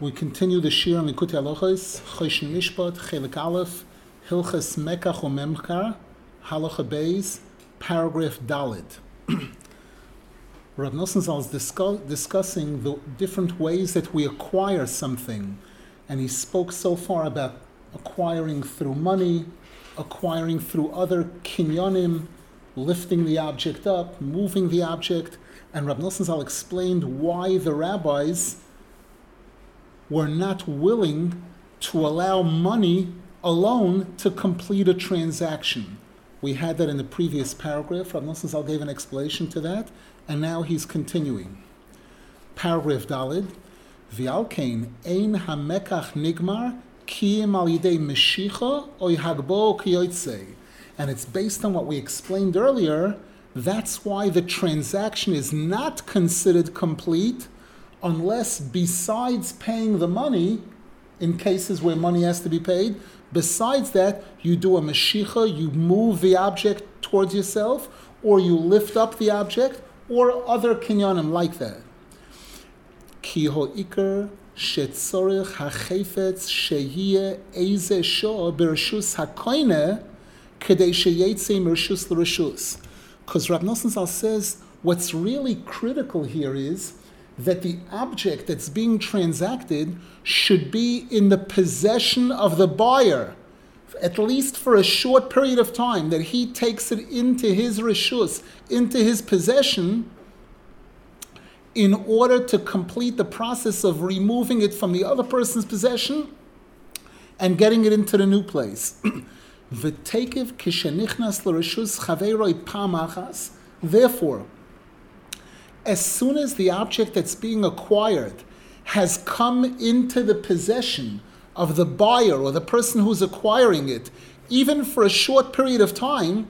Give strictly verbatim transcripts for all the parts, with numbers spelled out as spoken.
We continue the Shir on Likutei Halachos, Choshen Mishpat, Chelik Aleph, Hilchas Mekach or Memkar, Halacha Beis, paragraph Dalet. Rav Nosson Zal is discuss, discussing the different ways that we acquire something, and he spoke so far about acquiring through money, acquiring through other kinyonim, lifting the object up, moving the object, and Rav Nosson Zal explained why the rabbis were not willing to allow money alone to complete a transaction. We had that in the previous paragraph. Rav Nosson Zal gave an explanation to that, and now he's continuing. Paragraph Dalid, V'alkein ein hamekach nigmar kiyim al yidei meshicha oy hagbo kiyotzei. And it's based on what we explained earlier. That's why the transaction is not considered complete unless, besides paying the money, in cases where money has to be paid, besides that, you do a meshicha, you move the object towards yourself, or you lift up the object, or other kinyanim like that. Ki ho'ikar shetzorich hachefetz sheyeh eze sho bereshus hakoine kedei sheyetze mereshus l'reshus. Because Rav Nosson Zal says what's really critical here is that the object that's being transacted should be in the possession of the buyer, at least for a short period of time, that he takes it into his reshus, into his possession, in order to complete the process of removing it from the other person's possession and getting it into the new place. Therefore, as soon as the object that's being acquired has come into the possession of the buyer or the person who's acquiring it, even for a short period of time,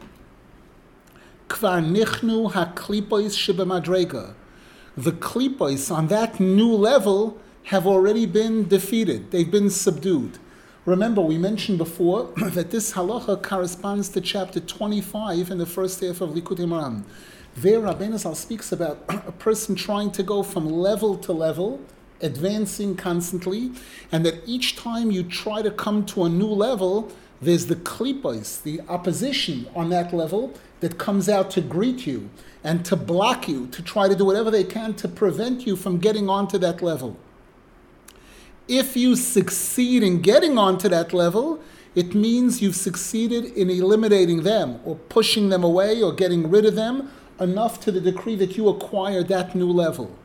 kvar nichnu haklipois shebemadrega. The klipos on that new level have already been defeated. They've been subdued. Remember, we mentioned before that this halacha corresponds to chapter twenty-five in the first half of Likutei Moharan. There, Rabbeinu Zal speaks about a person trying to go from level to level, advancing constantly, and that each time you try to come to a new level, there's the klipos, the opposition on that level, that comes out to greet you and to block you, to try to do whatever they can to prevent you from getting onto that level. If you succeed in getting onto that level, it means you've succeeded in eliminating them or pushing them away or getting rid of them enough to the degree that you acquire that new level.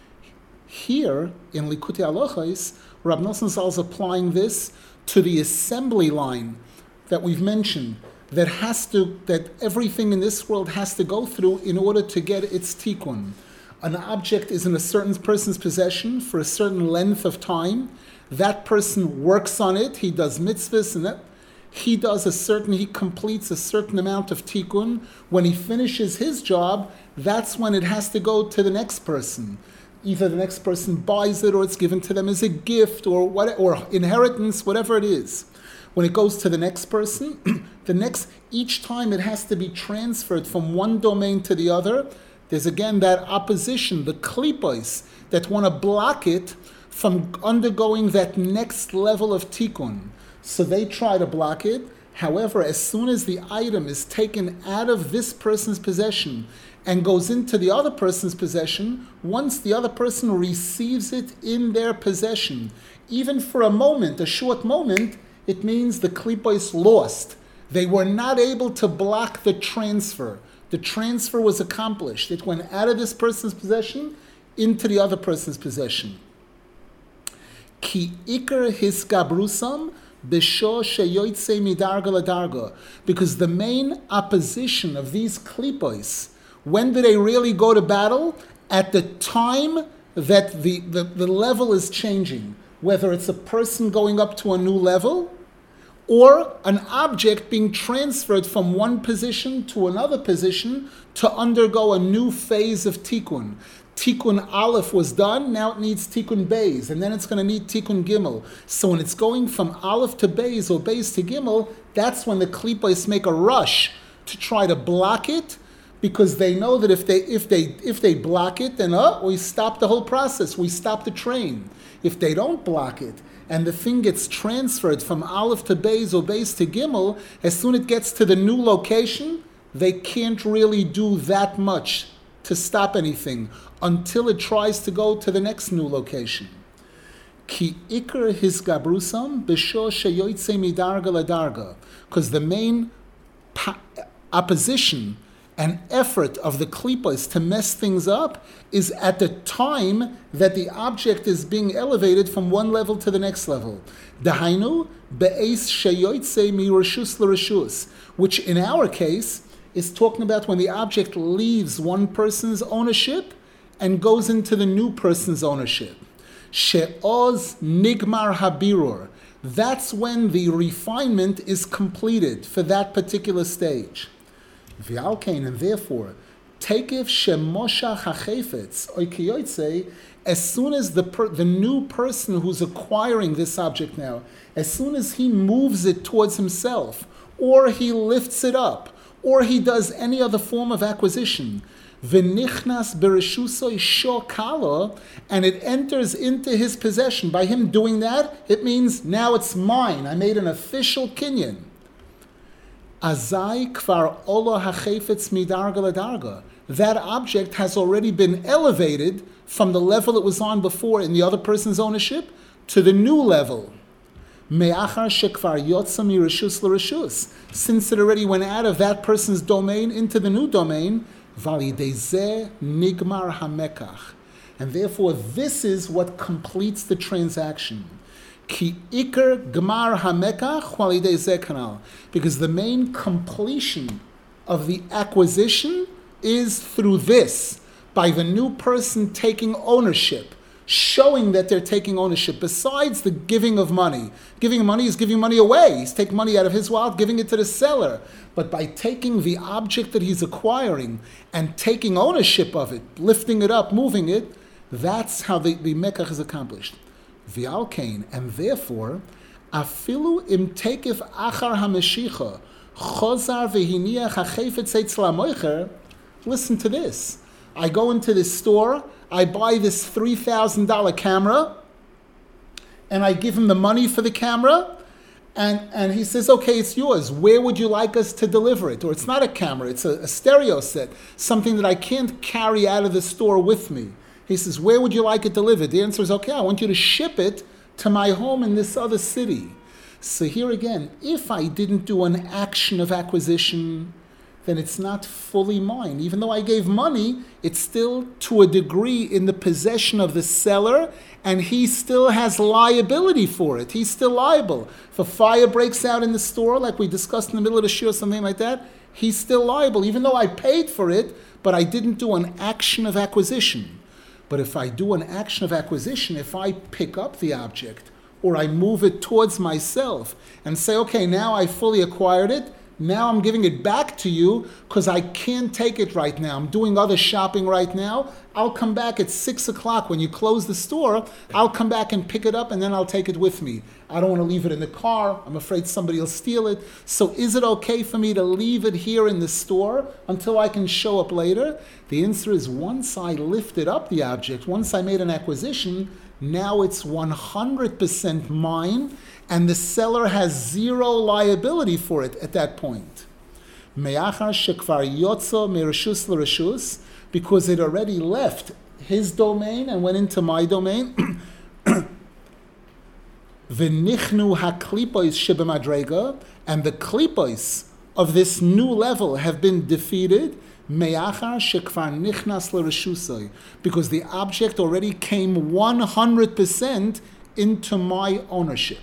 Here, in Likutei Halachos, Rav Nosson Zal is applying this to the assembly line that we've mentioned, that has to, that everything in this world has to go through in order to get its tikkun. An object is in a certain person's possession for a certain length of time. That person works on it. He does mitzvahs and that. He does a certain, he completes a certain amount of tikkun. When he finishes his job, that's when it has to go to the next person. Either the next person buys it or it's given to them as a gift or what, or inheritance, whatever it is. When it goes to the next person, the next, each time it has to be transferred from one domain to the other. There's again that opposition, the klipos, that want to block it from undergoing that next level of tikkun. So they try to block it. However, as soon as the item is taken out of this person's possession and goes into the other person's possession, once the other person receives it in their possession, even for a moment, a short moment, it means the klipos lost. They were not able to block the transfer. The transfer was accomplished. It went out of this person's possession into the other person's possession. Ki ikar hisgabrusam b'sho sheyoytze midarga ladarga. Because the main opposition of these klipos, when do they really go to battle? At the time that the, the, the level is changing. Whether it's a person going up to a new level, or an object being transferred from one position to another position to undergo a new phase of tikkun. Tikkun Aleph was done, now it needs Tikkun Beis, and then it's going to need Tikkun Gimel. So when it's going from Aleph to Beis or Beis to Gimel, that's when the klipos make a rush to try to block it because they know that if they if they if they block it, then oh, we stop the whole process. We stop the train. If they don't block it, and the thing gets transferred from Aleph to Beis or Beis to Gimel, as soon as it gets to the new location, they can't really do that much to stop anything until it tries to go to the next new location. Ki ikar hisgabrusam b'sho sheyoytze midarga ladarga, because the main pa- opposition and effort of the klipos to mess things up is at the time that the object is being elevated from one level to the next level. Dahainu be'es sheyoytze mi reshus l'reshus, which in our case is talking about when the object leaves one person's ownership and goes into the new person's ownership. She'oz nigmar habirur. That's when the refinement is completed for that particular stage. V'alkein, and therefore, takif shemosha hachefetz oikiyotze, as soon as the per, the new person who's acquiring this object now, as soon as he moves it towards himself, or he lifts it up, or he does any other form of acquisition, v'nichnas bereshusoi shokala, and it enters into his possession. By him doing that, it means now it's mine. I made an official kinyan. Azai kvar ola hachefetz midarga ladarga. That object has already been elevated from the level it was on before in the other person's ownership to the new level. Me'achar shekvar yotza mireshus l'reshus. Since it already went out of that person's domain into the new domain, validezeh nigmar hamekach. And therefore, this is what completes the transaction. Ki ikar gmar hamekach validezeh kanal. Because the main completion of the acquisition is through this, by the new person taking ownership, showing that they're taking ownership, besides the giving of money. Giving money is giving money away. He's taking money out of his wallet, giving it to the seller. But by taking the object that he's acquiring and taking ownership of it, lifting it up, moving it, that's how the, the mekach is accomplished. V'alkein, and therefore, afilu im tekef achar hameshicha, chozar v'hiniach hachefetz eitzla moicher. Listen to this. I go into this store, I buy this three thousand dollars camera, and I give him the money for the camera, and, and he says, okay, it's yours. Where would you like us to deliver it? Or it's not a camera, it's a, a stereo set, something that I can't carry out of the store with me. He says, where would you like it delivered? The answer is, okay, I want you to ship it to my home in this other city. So here again, if I didn't do an action of acquisition, then it's not fully mine. Even though I gave money, it's still to a degree in the possession of the seller, and he still has liability for it. He's still liable. If a fire breaks out in the store, like we discussed in the middle of the shiur or something like that, he's still liable, even though I paid for it, but I didn't do an action of acquisition. But if I do an action of acquisition, if I pick up the object, or I move it towards myself, and say, okay, now I fully acquired it, now I'm giving it back to you because I can't take it right now. I'm doing other shopping right now. I'll come back at six o'clock when you close the store. I'll come back and pick it up, and then I'll take it with me. I don't want to leave it in the car. I'm afraid somebody will steal it. So is it okay for me to leave it here in the store until I can show up later? The answer is, once I lifted up the object, once I made an acquisition, now it's one hundred percent mine, and the seller has zero liability for it at that point. Me'achar shekvar yotzo mereshus l'reshus, because it already left his domain and went into my domain. V'nichnu haklipos shebemadrega, and the klipos of this new level have been defeated. Me'achar shekvar nichnas l'reshusai, because the object already came one hundred percent into my ownership.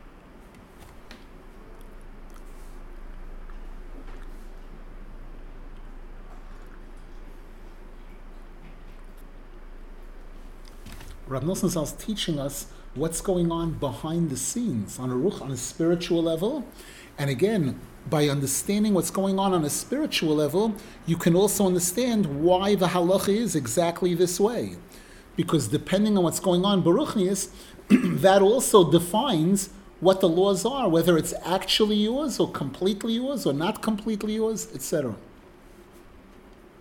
Rav Nosson Zal is teaching us what's going on behind the scenes on a ruch, on a spiritual level. And again, by understanding what's going on on a spiritual level, you can also understand why the halacha is exactly this way. Because depending on what's going on baruchnius, that also defines what the laws are, whether it's actually yours or completely yours or not completely yours, et cetera.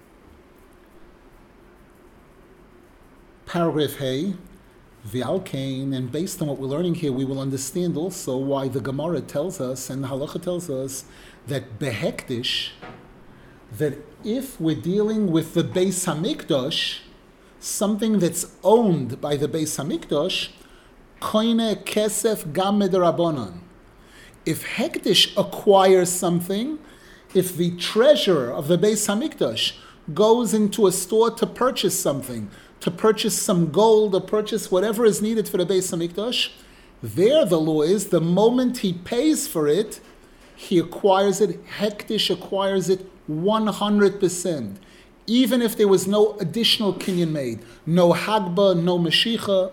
Paragraph Hey, V'alkein, and based on what we're learning here, we will understand also why the Gemara tells us and the Halacha tells us that behektish, that if we're dealing with the Beis Hamikdash, something that's owned by the Beis Hamikdash, koine kesef gam midrabanan. If hektish acquires something, if the treasurer of the Beis Hamikdash goes into a store to purchase something, to purchase some gold or purchase whatever is needed for the Beis Hamikdash, there the law is the moment he pays for it, he acquires it, hektish acquires it one hundred percent. Even if there was no additional kinyan made, no hagba, no mashicha.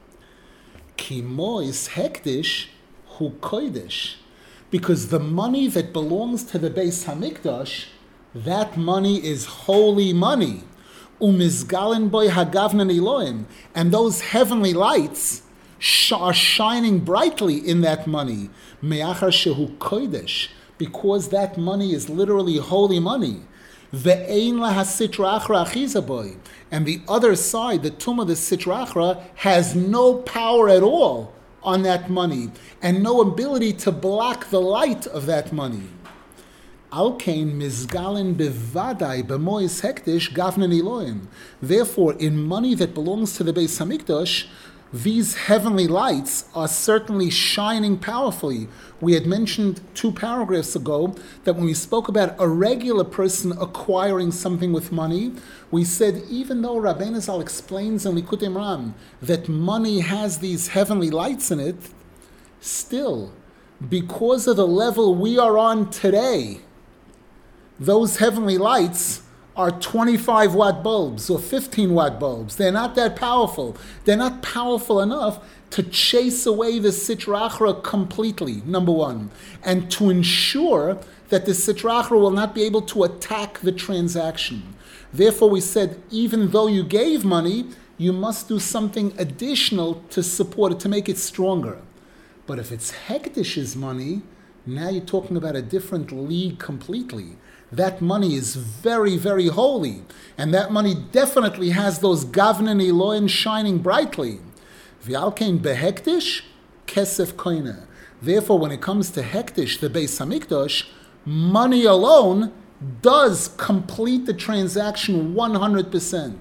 Kimo is hektish hu kodesh. Because the money that belongs to the Beis Hamikdash, that money is holy money. Umizgalen boy hagavnan Elohim, and those heavenly lights sh- are shining brightly in that money. Me'achar shehu kodesh, because that money is literally holy money. Ve'ein laha sitra achra achiza boy, and the other side, the tumah, the sitra achra, has no power at all on that money, and no ability to block the light of that money. Alkein mizgalin bevadai b'mois hektish gavnan Elohim. Therefore, in money that belongs to the Beis Hamikdash, these heavenly lights are certainly shining powerfully. We had mentioned two paragraphs ago that when we spoke about a regular person acquiring something with money, we said even though Rabbeinu Zal explains in Likutei Moharan that money has these heavenly lights in it, still, because of the level we are on today, those heavenly lights are twenty-five watt bulbs or fifteen watt bulbs. They're not that powerful. They're not powerful enough to chase away the sitra achra completely, number one, and to ensure that the sitra achra will not be able to attack the transaction. Therefore, we said, even though you gave money, you must do something additional to support it, to make it stronger. But if it's Hekdish's money, now you're talking about a different league completely. That money is very, very holy. And that money definitely has those Gavnan Elohim shining brightly. V'alkein behektish, kesef koine. Therefore, when it comes to Hektish, the Beis Hamikdash, money alone does complete the transaction one hundred percent.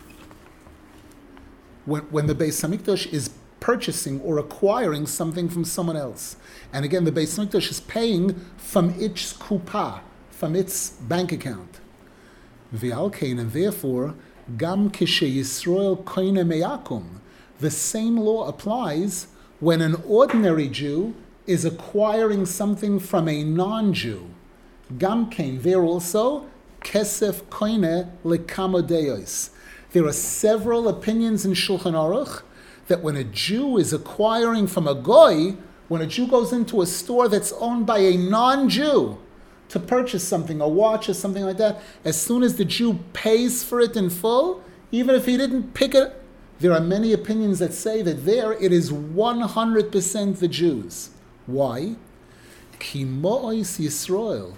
When, when the Beis Hamikdash is purchasing or acquiring something from someone else. And again, the Beis Hamikdash is paying from its kupa, from its bank account. V'alkein, and therefore, gam kishe Yisrael koine meyakum. The same law applies when an ordinary Jew is acquiring something from a non-Jew. Gam kein, there also, kesef koine lekamodeos. There are several opinions in Shulchan Aruch that when a Jew is acquiring from a goy, when a Jew goes into a store that's owned by a non-Jew to purchase something, a watch or something like that, as soon as the Jew pays for it in full, even if he didn't pick it, there are many opinions that say that there it is one hundred percent the Jews. Why? Ki mo'os Yisrael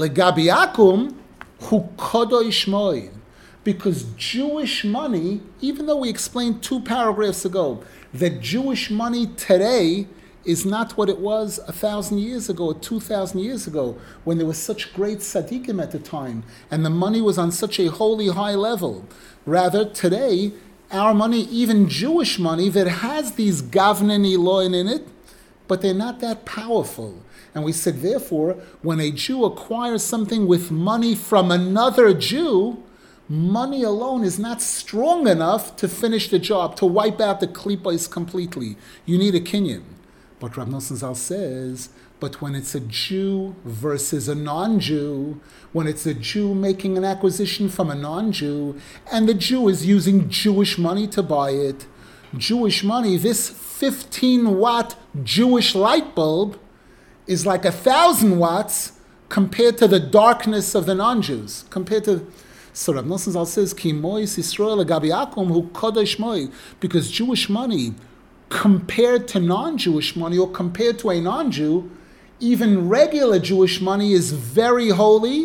legabiakum hu kodosh moed. Because Jewish money, even though we explained two paragraphs ago that Jewish money today is not what it was a thousand years ago or two thousand years ago, when there was such great tzaddikim at the time and the money was on such a holy high level. Rather, today, our money, even Jewish money, that has these Gavnan Elohim in it, but they're not that powerful. And we said, therefore, when a Jew acquires something with money from another Jew, money alone is not strong enough to finish the job, to wipe out the klipos completely. You need a kinyan. But Rav Nosson Zal says, but when it's a Jew versus a non-Jew, when it's a Jew making an acquisition from a non-Jew, and the Jew is using Jewish money to buy it, Jewish money, this fifteen watt Jewish light bulb is like a thousand watts compared to the darkness of the non-Jews, compared to... So Rav Nosson Zal says, Ki mois Yisrael agabiakum hu kodesh moi, because Jewish money, compared to non-Jewish money or compared to a non-Jew, even regular Jewish money is very holy.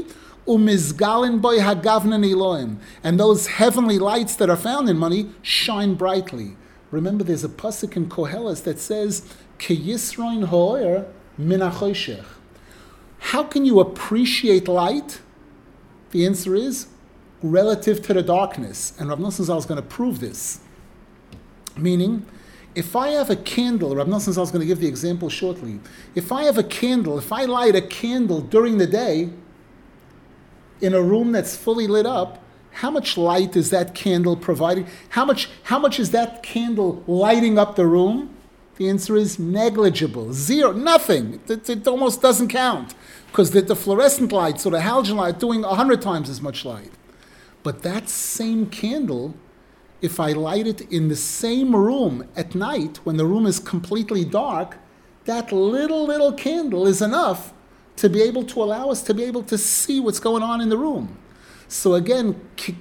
Umizgalin boy hagavnan Elohim. And those heavenly lights that are found in money shine brightly. Remember, there's a pasuk in Koheles that says, Ki yisroin ha'oyer min ha'choshech. How can you appreciate light? The answer is relative to the darkness. And Rav Nosson Zal is going to prove this. Meaning, if I have a candle, Rav Nosson Zal is going to give the example shortly. If I have a candle, if I light a candle during the day in a room that's fully lit up, how much light is that candle providing? How much, how much is that candle lighting up the room? The answer is negligible. Zero. Nothing. It, it almost doesn't count. Because the, the fluorescent lights or the halogen light are doing one hundred times as much light. But that same candle, if I light it in the same room at night when the room is completely dark, that little, little candle is enough to be able to allow us to be able to see what's going on in the room. So again,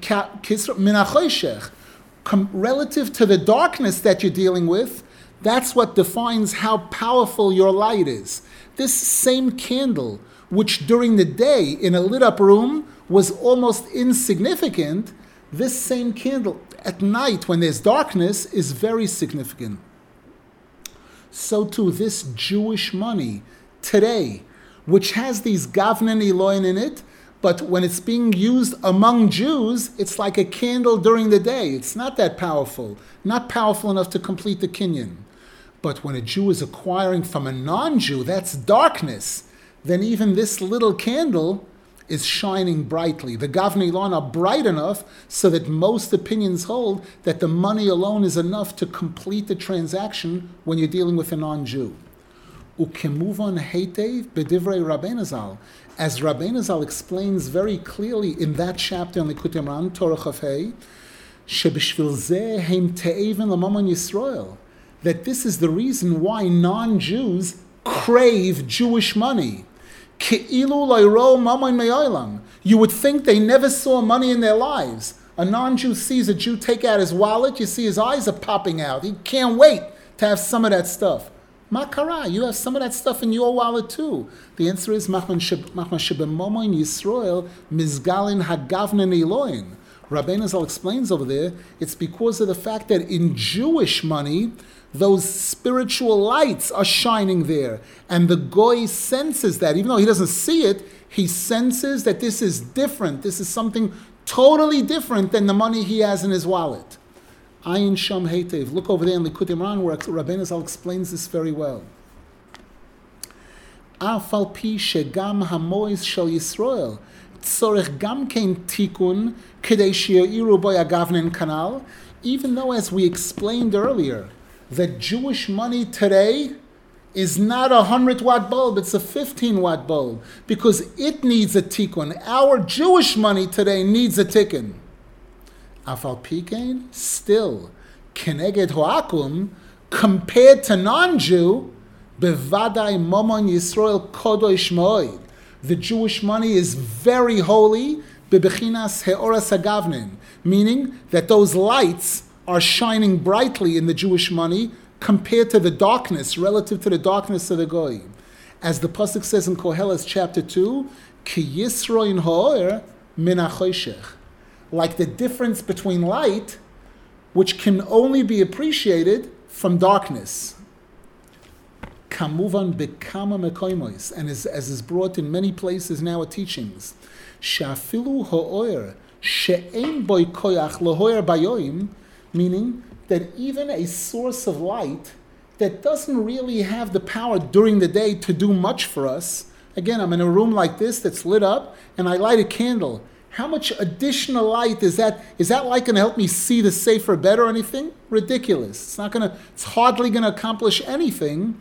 relative to the darkness that you're dealing with, that's what defines how powerful your light is. This same candle, which during the day in a lit up room was almost insignificant, this same candle at night when there's darkness is very significant. So too this Jewish money today, which has these Gavnan Elohim in it, but when it's being used among Jews, it's like a candle during the day. It's not that powerful, not powerful enough to complete the kinyan. But when a Jew is acquiring from a non-Jew, that's darkness. Then even this little candle is shining brightly. The Gavnei Elohim are bright enough so that most opinions hold that the money alone is enough to complete the transaction when you're dealing with a non-Jew. Ukemuvon heitev b'divrei Rabbeinu Zal, as Rabbeinu Zal explains very clearly in that chapter in Likutei Moharan, Torah Chaf Hei, shebishvil zeh heim te'even lamamon Yisrael, that this is the reason why non-Jews crave Jewish money. You would think they never saw money in their lives. A non-Jew sees a Jew take out his wallet, you see his eyes are popping out. He can't wait to have some of that stuff. Makara, you have some of that stuff in your wallet too. The answer is Machman Shebemomoin Yisrael Mizgalin Hagavnan Elohim. Rabbeinu Zal explains over there, it's because of the fact that in Jewish money, those spiritual lights are shining there. And the Goy senses that. Even though he doesn't see it, he senses that this is different. This is something totally different than the money he has in his wallet. Ayin Sham Heitev. Look over there in Likutei Moharan where Rabbeinu Zal explains this very well. Afal pi shegam hamois shel Yisrael tzorech gam kein tikun kedei she'iru bo yagavnen kanal. Even though, as we explained earlier, that Jewish money today is not a one hundred watt bulb, it's a fifteen watt bulb, because it needs a tikkun. Our Jewish money today needs a tikkun. Afal pikein, still, keneged hoakum, compared to non-Jew, bevadai momon Yisrael kodosh moed. The Jewish money is very holy, bebechinas heoras hagavnin, meaning that those lights are shining brightly in the Jewish money compared to the darkness, relative to the darkness of the Goy. As the pasuk says in Koheles chapter two, Ki yisroin ha'oyer min ha'choshech. Like the difference between light, which can only be appreciated from darkness. Kamuvan bekama mekoimois, and as, as is brought in many places now at teachings, shafilu ha'oyer she'ein boy koyach l'hoyer bayoim, meaning that even a source of light that doesn't really have the power during the day to do much for us. Again, I'm in a room like this that's lit up, and I light a candle. How much additional light is that? Is that light going to help me see the safer better or anything? Ridiculous. It's not going to. It's hardly going to accomplish anything.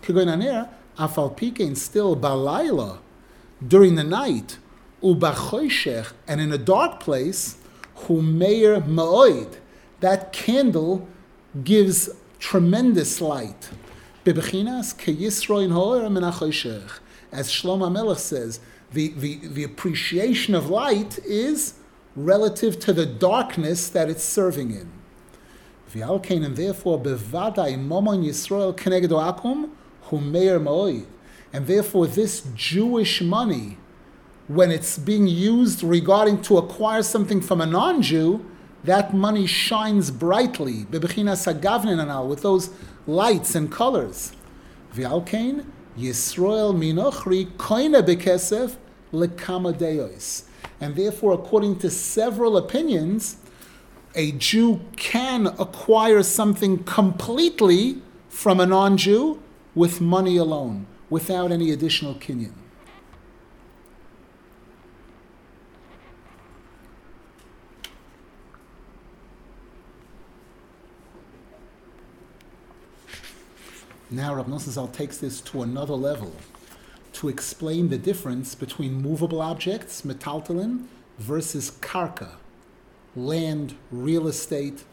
Afal pikein, still balayla, during the night, ubachoshech, and in a dark place, humeir ma'oid. That candle gives tremendous light. Bebechinas keyisroin ha'oyer min ha'choshech. As Shlomo Melech says, the, the, the appreciation of light is relative to the darkness that it's serving in. V'alkein, and therefore, bevadai momon Yisrael keneged akum hu meir ma'oid. And therefore, this Jewish money, when it's being used regarding to acquire something from a non-Jew, that money shines brightly, bebechinas hagavnin anal, with those lights and colors. V'alkein Yisrael minochri koine bekesef lekama deos. And therefore, according to several opinions, a Jew can acquire something completely from a non-Jew with money alone, without any additional kinyan. Now Rav Nosson Zal takes this to another level to explain the difference between movable objects, metaltalin, versus karka, land, real estate.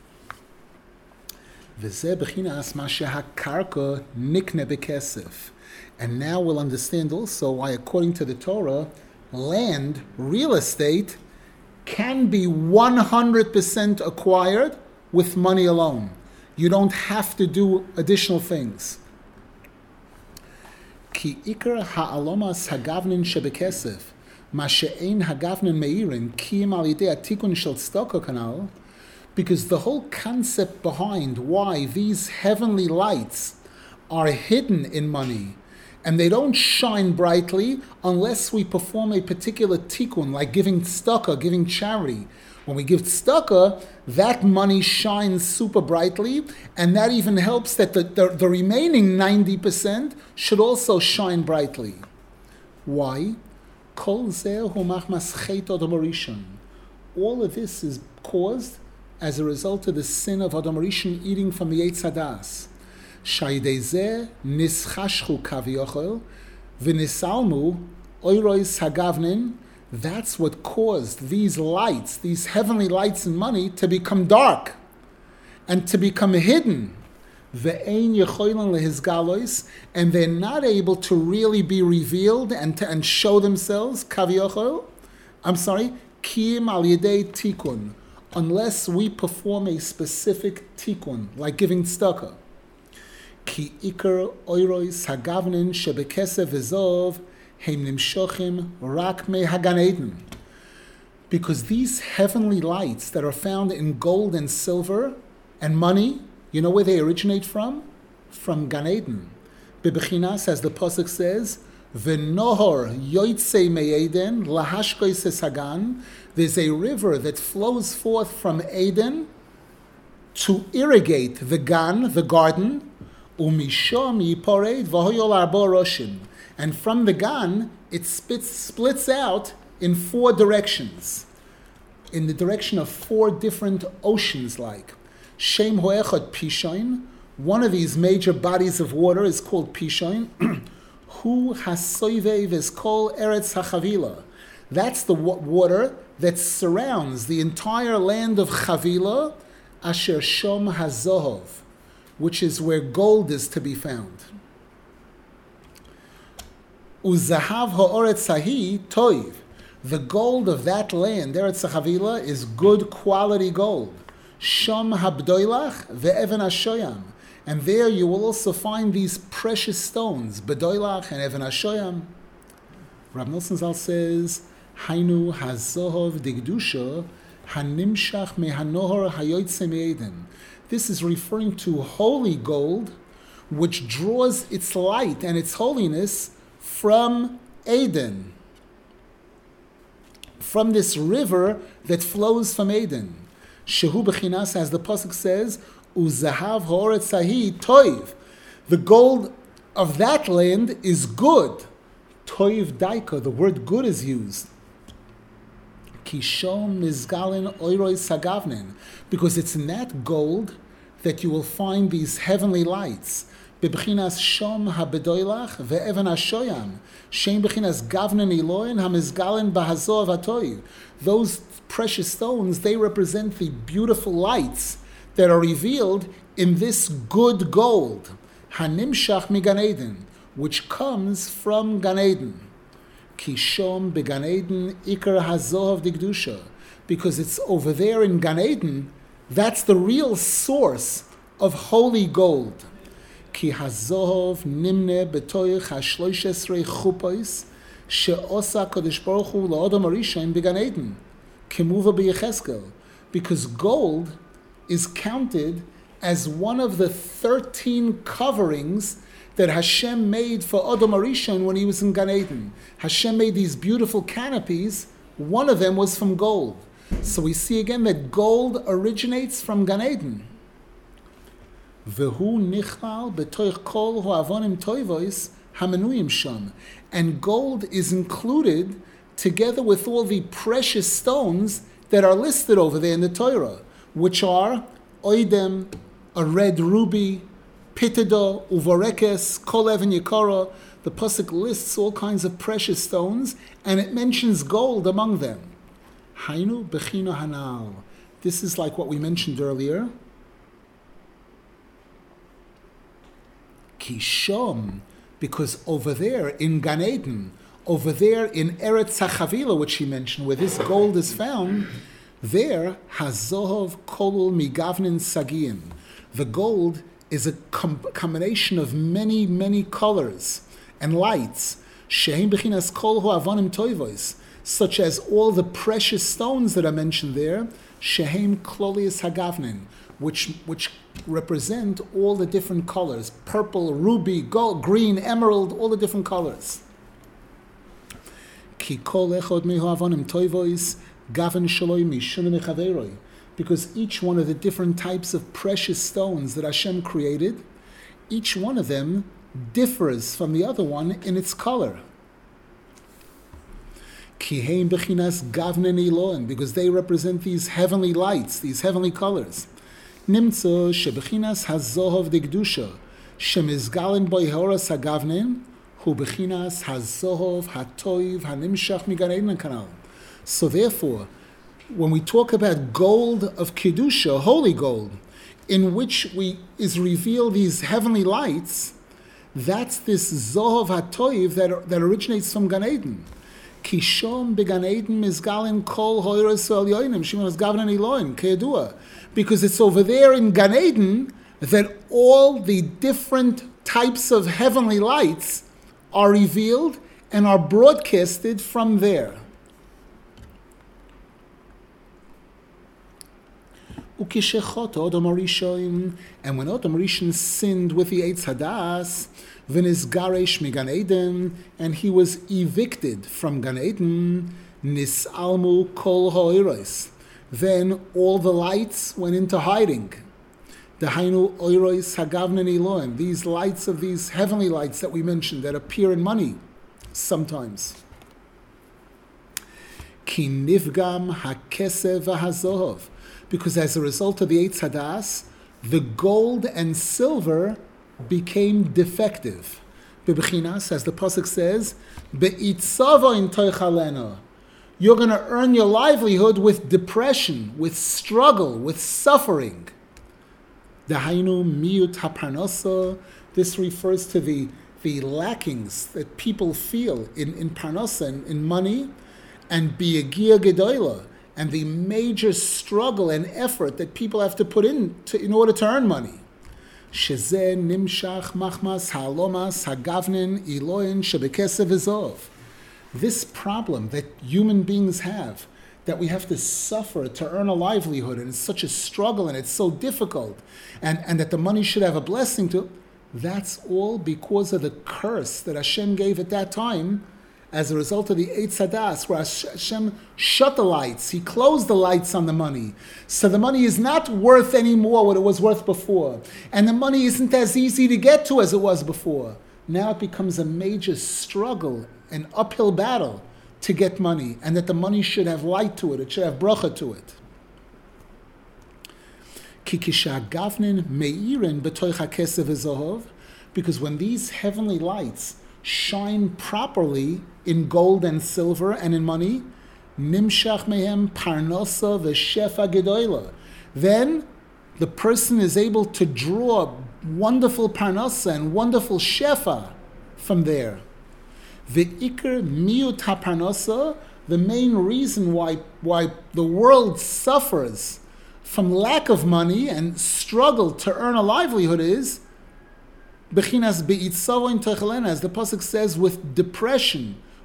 V'zeh b'chinas ma shehakarka nikne bekesef. And now we'll understand also why, according to the Torah, land, real estate, can be one hundred percent acquired with money alone. You don't have to do additional things. Ki ikar ha'alomas hagavnin shebekesef, ma she'ein hagavnin meirin, kiyim al yidei atikun shel tzedakah kanal, because the whole concept behind why these heavenly lights are hidden in money, and they don't shine brightly unless we perform a particular tikkun, like giving tzedakah, giving charity. When we give tzedakah, that money shines super brightly, and that even helps that the, the, the remaining ninety percent should also shine brightly. Why? Kol zeh hu machmas chet Adam Rishon. All of this is caused as a result of the sin of Adam Rishon eating from the Eitz Hadas. Shaydei zeh nischashchu kaviyachol v'nisalmu oirois hagavnin. That's what caused these lights, these heavenly lights and money, to become dark and to become hidden. And they're not able to really be revealed and to, and show themselves, kaviyachol, I'm sorry, kiyim al yedei tikkun, unless we perform a specific tikkun, like giving tzedakah. Ki ikar oirois hagavnin shebekesef v'zov because these heavenly lights that are found in gold and silver and money, you know where they originate from? From Gan Eden. Bebechinas, as the pasuk says, "V'nohor yoytzei me'Eden lahashkois hagan." There's a river that flows forth from Eden to irrigate the Gan, the garden. Umishom yipored v'hoyol arbo roshim. And from the Gan, it splits, splits out in four directions, in the direction of four different oceans like. Shem ho'echad Pishon, one of these major bodies of water is called Pishon. Hu hasoivev is called Eretz HaChavila. That's the water that surrounds the entire land of Chavila, Asher Shom HaZohov, which is where gold is to be found. Uzahav ha'oretz hahi toiv. The gold of that land, Eretz HaChavila, is good quality gold. Shom habdoilach ve'evan hashoyam. And there you will also find these precious stones, bedoilach and evan hashoyam. Rav Nosson Zal says, Hainu hazohov digdusha hanimshach mehanohor hayoytze me'eden. This is referring to holy gold, which draws its light and its holiness from Eden, from this river that flows from Eden. Shehu b'chinas, as the pasuk says, uzahav ha'oretz hahi toiv. The gold of that land is good. Toiv daika, the word good is used. Kishom mizgalin oiroi sagavnin, because it's in that gold that you will find these heavenly lights. Bebchinas shom habedoilach ve'evan hashoyam. Shem bechinas gavnen iloin hamizgalen bahazor vatoiv. Those precious stones, they represent the beautiful lights that are revealed in this good gold. Hanimshach migan Eden, which comes from Gan Eden. Kishom began Eden ikar hazov digdusha. Because it's over there in Gan Eden, that's the real source of holy gold. Ki hazohov nimne betoich hashloishesrei chupos she'osa Kodesh Baruch Hu la'adam harishon b'Gan Eden, kemuva b'Yecheskel, because gold is counted as one of the thirteen coverings that Hashem made for Adam Arishon when he was in Gan Eden. Hashem made these beautiful canopies. One of them was from gold. So we see again that gold originates from Gan Eden. V'hu nichlal b'toich kol ha'avonim toivos hamenuyim sham. And gold is included together with all the precious stones that are listed over there in the Torah, which are oidem, a red ruby, pitida, uvarekes, kol even yikara. The pasuk lists all kinds of precious stones, and it mentions gold among them. Hainu bechina hanal. This is like what we mentioned earlier. Kishom, because over there in Gan Eden, over there in Eretz HaChavila, which he mentioned, where this gold is found, there, Hazohov kolul migavnin sagiin. The gold is a com- combination of many, many colors and lights. Shehem bechinas kol ho'avonim toivos, such as all the precious stones that are mentioned there. Shehem klolius hagavnin, which which represent all the different colors: purple, ruby, gold, green, emerald, all the different colors. Ki kol echod meho'avonim toivos gaven shaloi mishunim mechaveroi. Because each one of the different types of precious stones that Hashem created, each one of them differs from the other one in its color. Kiheim bechinas gavnen iloin, because they represent these heavenly lights, these heavenly colors. Nimtzo shebechinas hazohov degdusha, shemizgalen boihoras hagavnen, hu bechinas hazohov hatoiv hanimshach migan eden kanal. So therefore, when we talk about gold of Kedusha, holy gold, in which we is revealed these heavenly lights, that's this Zohov HaToiv that, that originates from Gan Eden. Kishom began Eden mizgalin kol hoiros elyonim shimon gavnan eloim keyadua, because it's over there in Gan Eden that all the different types of heavenly lights are revealed and are broadcasted from there. And when Adam Rishon sinned with the Eitz Hadas, v'nisgaresh migan Eden, and he was evicted from Gan Eden, nisalmu kol ha'oros. Then all the lights went into hiding. Dahainu oros hagavnen eloim. These lights of these heavenly lights that we mentioned that appear in money sometimes. Ki nifgam hakesev v'hazohov. Because as a result of the Eitz Hadas, the gold and silver became defective. Bebechinas, as the pasuk says, be'itzava in toichalena. You're going to earn your livelihood with depression, with struggle, with suffering. Dahainu miut haparnasa. This refers to the, the lackings that people feel in, in parnasa, in, in money, and biyagia gedoyla, and the major struggle and effort that people have to put in to, in order to earn money. Shezeh nimshach machmas halomas hagavnin iloin shebekesev v'zov. This problem that human beings have, that we have to suffer to earn a livelihood, and it's such a struggle and it's so difficult, and, and that the money should have a blessing to, that's all because of the curse that Hashem gave at that time as a result of the Eitz Hadas, where Hashem shut the lights, He closed the lights on the money. So the money is not worth anymore what it was worth before. And the money isn't as easy to get to as it was before. Now it becomes a major struggle, an uphill battle to get money, and that the money should have light to it, it should have bracha to it. Because when these heavenly lights shine properly in gold and silver and in money, nimshach mehem parnasa v'shefa gedoyla. Then the person is able to draw wonderful parnasa and wonderful shefa from there. The ikar miut haparnasa, the main reason why why the world suffers from lack of money and struggle to earn a livelihood is bechinas be'itzavo in techelena, as the pasuk says, with depression,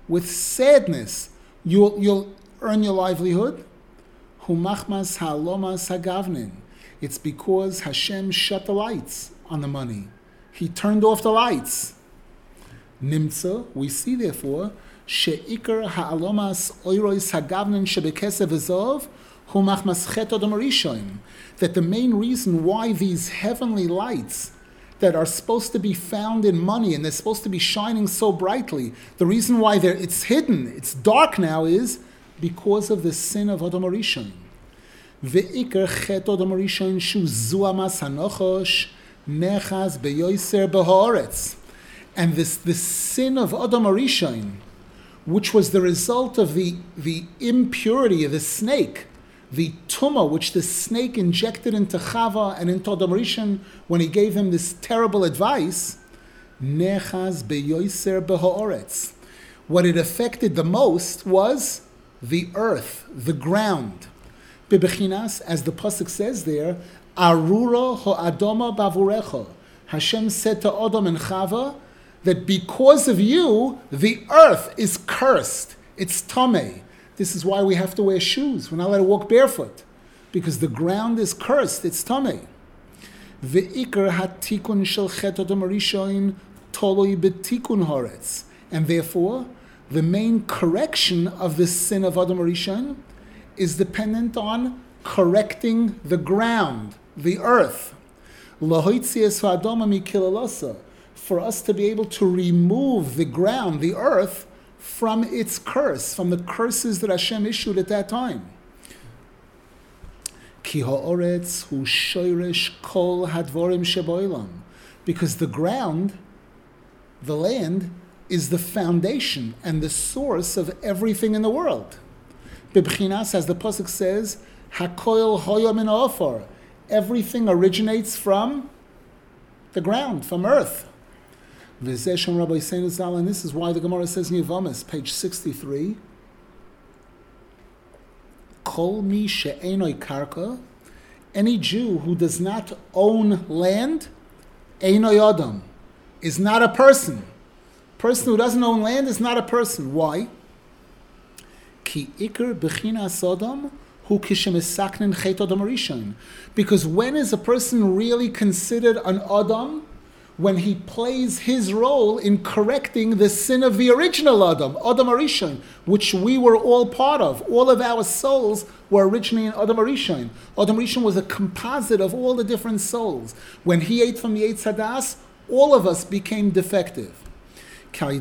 with sadness, you'll, you'll earn your livelihood. Humachmas ha'alomas hagavnin. It's because Hashem shut the lights on the money. He turned off the lights. Nimtza, we see therefore, she'ikar ha'alomas oirois hagavnin shebekesev v'zov humachmas chet odom harishonim. That the main reason why these heavenly lights that are supposed to be found in money and they're supposed to be shining so brightly, the reason why they're, it's hidden, it's dark now, is because of the sin of Odom HaRishon. Ve'ikar chet Odom HaRishon shu zuamas hanochosh nechaz beyoser behoretz. And this, the sin of Odom HaRishon, which was the result of the, the impurity of the snake, the tumah which the snake injected into Chava and into Odom HaRishon when he gave him this terrible advice, nechaz beyoser behoretz. What it affected the most was the earth, the ground. Bebechinas, as the pasuk says there, arura ho'adoma bavurecha. Hashem said to Odom and Chava that because of you, the earth is cursed. It's tameh. This is why we have to wear shoes. We're not allowed to walk barefoot, because the ground is cursed. It's tameh. Ve'ikar hatikun shel chet Odom HaRishon toloi betikun horetz. And therefore, the main correction of the sin of Odom HaRishon is dependent on correcting the ground, the earth. Lahoitzias ha'adama mikilalasa. For us to be able to remove the ground, the earth, from its curse, from the curses that Hashem issued at that time. Ki ha'oretz hu shoyresh kol hadvorim sheboilam. Because the ground, the land, is the foundation and the source of everything in the world. Bibchinas, as the pasuk says, hakoil hoya min ha'ofar. Everything originates from the ground, from earth. And this is why the Gemara says in Yevamos, page sixty-three, Kol mi she'enoi karka, any Jew who does not own land, enoi adam, is not a person. Person who doesn't own land is not a person. Why? Ki ikar bechinas adam hu kishemisaknin chet Odom HaRishon. Because when is a person really considered an adam? When he plays his role in correcting the sin of the original Adam, Odom HaRishon, which we were all part of. All of our souls were originally in Odom HaRishon. Odom HaRishon was a composite of all the different souls. When he ate from the Eitz Hadas, all of us became defective. Because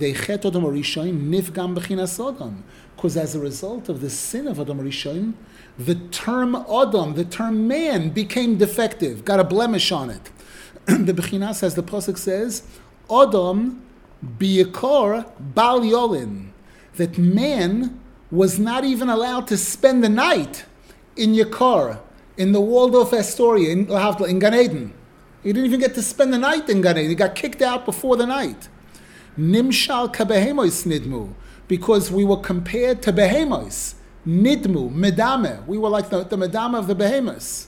as a result of the sin of Odom HaRishon, the term Adam, the term man, became defective, got a blemish on it. The Bechinas, as the pasuk says, Adam biyakor bal yolin, that man was not even allowed to spend the night in Yakar, in the Waldorf Astoria, in, in Gan Eden. He didn't even get to spend the night in Gan Eden. He got kicked out before the night. Nimshal kabehemos nidmu, because we were compared to behemoths. Nidmu, medame. We were like the, the medame of the behemoths.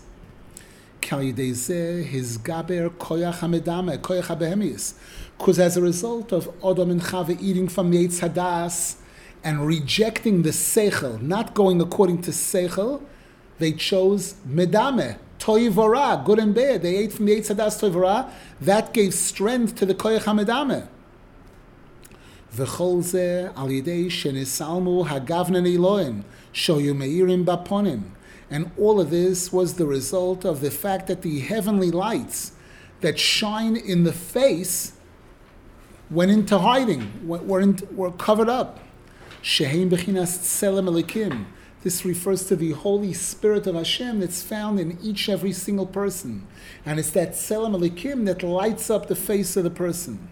His gaber koyach hamedame, koyach habehemis. Because as a result of Adam and Chava eating from the Eitz Hadas and rejecting the seichel, not going according to seichel, they chose medame, toivora, good and bad. They ate from the Eitz Hadas toivora. That gave strength to the koyach hamedame. V'chol ze al yidei shenisalmu hagavnen Elohim shoyu meirim baponim. And all of this was the result of the fact that the heavenly lights that shine in the face went into hiding, were, in, were covered up. Sheheim bechinas tselem elikim. This refers to the Holy Spirit of Hashem that's found in each every single person. And it's that tselem elikim that lights up the face of the person.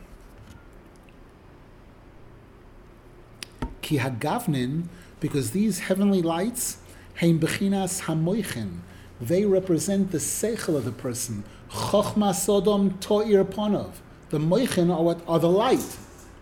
Ki hagavnin, because these heavenly lights, Heim bechinas hamoichen, they represent the seichel of the person. Chochma sodom to'ir ponov. The moichen are what are the light.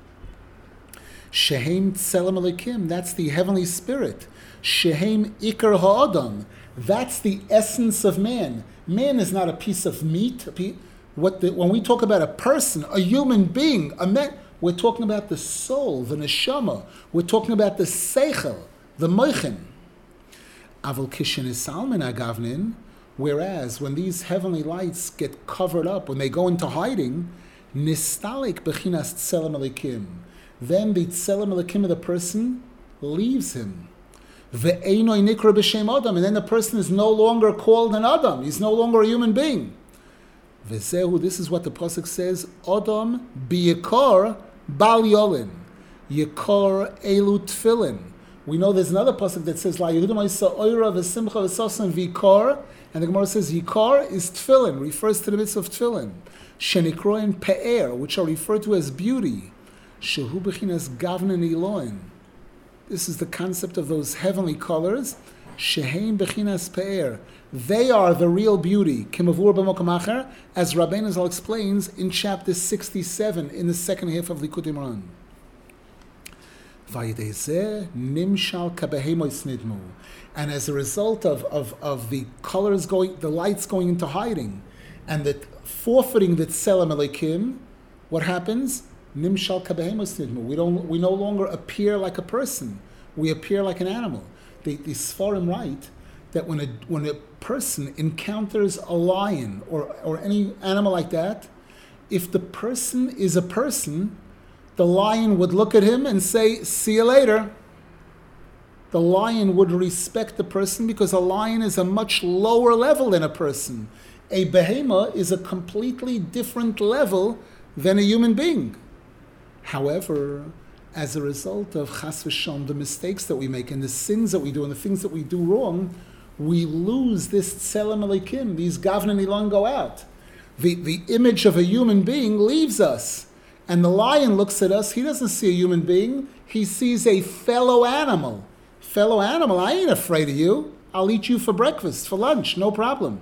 Shehem tselem elikim, that's the heavenly spirit. Shehem ikar ha'adam, that's the essence of man. Man is not a piece of meat. A piece, what the, when we talk about a person, a human being, a man, We're talking about the soul, the neshama. We're talking about the seichel, the moichin. Aval kishin is salmin agavnin. Whereas when these heavenly lights get covered up, when they go into hiding, nistalik bechinas tselem elikim. Then the tselem elikim of the person leaves him. Ve'enoi nikra b'shem adam. And then the person is no longer called an adam. He's no longer a human being. Vezehu, this is what the pasuk says, Adam biyikar bal yolin. Yikar elu tfilin. We know there's another pasuk that says, La Yehudim Isa oira v'simcha v'sosan v'ikar. And the Gemara says, Yikar is tfilin, refers to the mitzvah of tfilin. Shenikroin pe'er, which are referred to as beauty. Shehu b'chinas gavnen iloin. This is the concept of those heavenly colors. Shehein b'chinas pe'er. They are the real beauty. Kimavur b'mokam acher, as Rabbeinu Zal explains in chapter sixty-seven in the second half of Likutei Moharan. And as a result of, of, of the colors going, the lights going into hiding, and the forfeiting the tselem elikim, what happens? Nimshal kabehemos nidmu. We don't. We no longer appear like a person. We appear like an animal. The, the Sfarim write that when a when a person encounters a lion or or any animal like that, if the person is a person, the lion would look at him and say, "See you later." The lion would respect the person because a lion is a much lower level than a person. A behema is a completely different level than a human being. However, as a result of chas v'shalom, the mistakes that we make and the sins that we do and the things that we do wrong, we lose this tselem elikim. These gavnen ilon go out. The, the image of a human being leaves us. And the lion looks at us, he doesn't see a human being, he sees a fellow animal. Fellow animal, I ain't afraid of you. I'll eat you for breakfast, for lunch, no problem.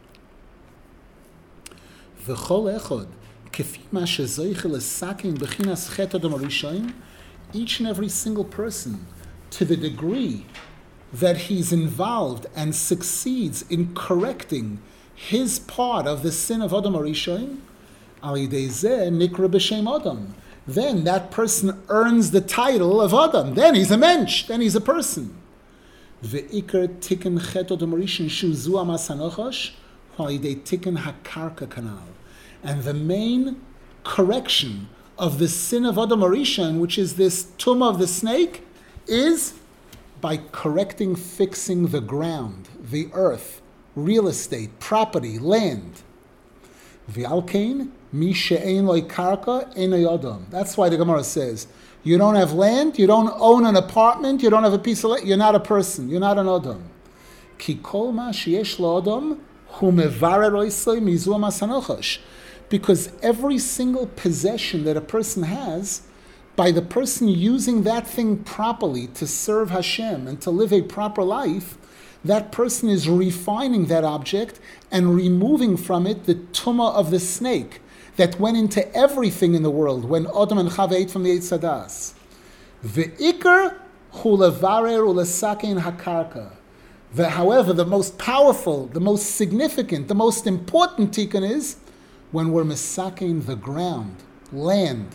V'chol echod, kefi ma shezoich lesakin b'chinas chet adam harishon, each and every single person, to the degree that he's involved and succeeds in correcting his part of the sin of Adam harishon, al yidei zeh nikra b'shem Adam. Then that person earns the title of Adam. Then he's a mensch. Then he's a person. Ve'ikar tikkun chet Adam harishon shu zu amas hanochash al yidei tikkun hakarka kanal. And the main correction of the sin of Adam harishon, which is this tumah of the snake, is by correcting, fixing the ground, the earth, real estate, property, land. V'alkein mi she'ein lo karka ein lo Adam. That's why the Gemara says, you don't have land, you don't own an apartment, you don't have a piece of land, you're not a person, you're not an Adam. Ki kol ma sheyesh lo Adam hu mevarer oisei mizu amas hanochash. Because every single possession that a person has, by the person using that thing properly to serve Hashem and to live a proper life, that person is refining that object and removing from it the tumah of the snake that went into everything in the world when Adam and Chava ate from the Eitz Hadas. Ve'ikar hu levarer ulesakein hakarka. However, the most powerful, the most significant, the most important tikkun is when we're mesakein the ground, land.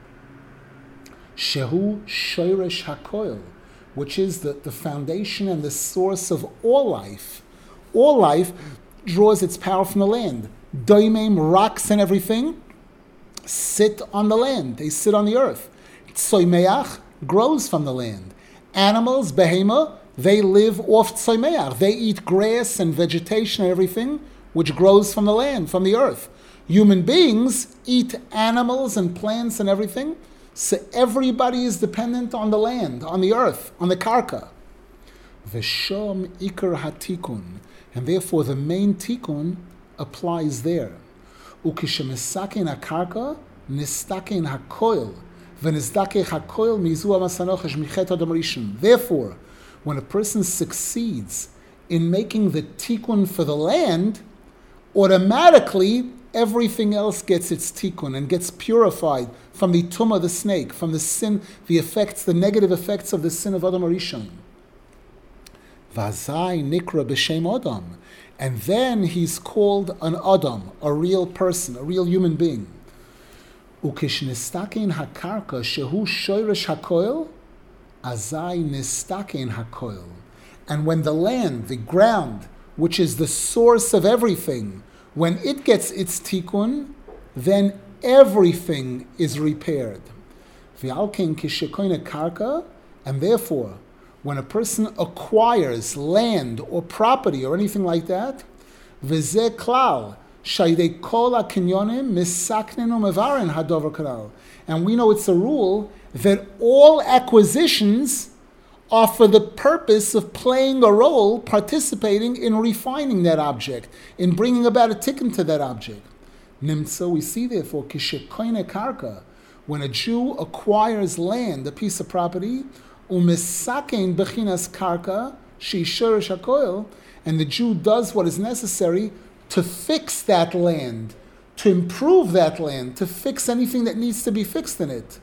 Shehu shoresh hakoil, which is the, the foundation and the source of all life. All life draws its power from the land. Doimim, rocks and everything, sit on the land. They sit on the earth. Tzoymeach grows from the land. Animals, behema, they live off tzoymeach. They eat grass and vegetation and everything, which grows from the land, from the earth. Human beings eat animals and plants and everything. So everybody is dependent on the land, on the earth, on the karka. V'shom ikar hatikun. And therefore the main tikkun applies there. Ukishemesakein hakarka, nistakein hakoil. V'nizdake hakoil mizu amas hanochash michet adam harishon. Therefore, when a person succeeds in making the tikkun for the land, automatically everything else gets its tikkun and gets purified from the tumah of the snake, from the sin, the effects, the negative effects of the sin of Adam harishon. Vazai nikra b'shem Adam. And then he's called an Adam, a real person, a real human being. Ukishnistakein hakarka shehu shoyresh hakoil, azai nistakein hakoil. And when the land, the ground, which is the source of everything, when it gets its tikkun, then everything is repaired. V'alkein kishekoine karka, and therefore, when a person acquires land or property or anything like that, v'zeh klal, shaydei kol hakinyonim misaknin u'mevarin hadover klal. And we know it's a rule that all acquisitions are for the purpose of playing a role, participating in refining that object, in bringing about a tikkun to that object. Nimtza, we see therefore, kishekoine karka, when a Jew acquires land, a piece of property, umisakein bechinas karka, sheishurish hakoil, and the Jew does what is necessary to fix that land, to improve that land, to fix anything that needs to be fixed in it.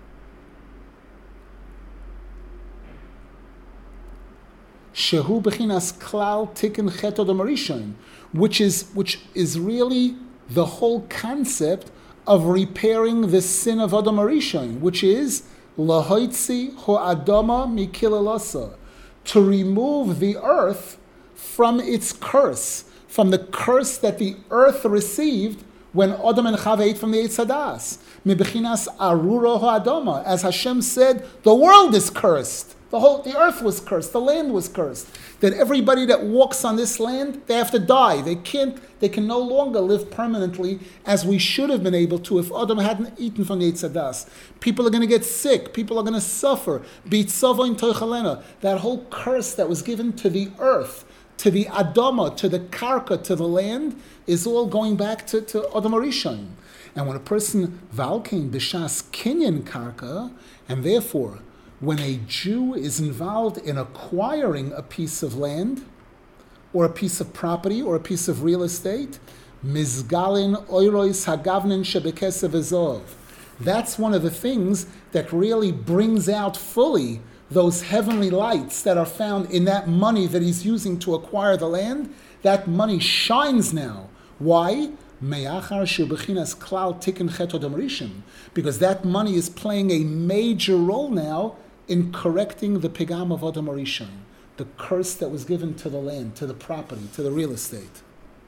Shehu bechinas klal tikkun chet odom harishon, which is which is really the whole concept of repairing the sin of Adam Harishon, which is lahoitzi ho'adama mikilelasa, to remove the earth from its curse, from the curse that the earth received when Adam and Chava ate from the Eitz Hadas. Mibechinas arura ho'adama, as Hashem said, the world is cursed. The whole, the earth was cursed. The land was cursed. That everybody that walks on this land, they have to die. They can't. They can no longer live permanently as we should have been able to if Adam hadn't eaten from the Eitz Hadas. People are going to get sick. People are going to suffer. Beitzavo in toichalena. That whole curse that was given to the earth, to the Adama, to the Karka, to the land, is all going back to, to Adam Harishon. And when a person valkein b'shas kinyan Karka, and therefore, when a Jew is involved in acquiring a piece of land, or a piece of property, or a piece of real estate, mizgalin oirois hagavnin shebekesev ezov. That's one of the things that really brings out fully those heavenly lights that are found in that money that he's using to acquire the land. That money shines now. Why? Me'achar shebechinas klal tikkun chet odom harishon. Because that money is playing a major role now in correcting the pigam of Adam Harishon, the curse that was given to the land, to the property, to the real estate.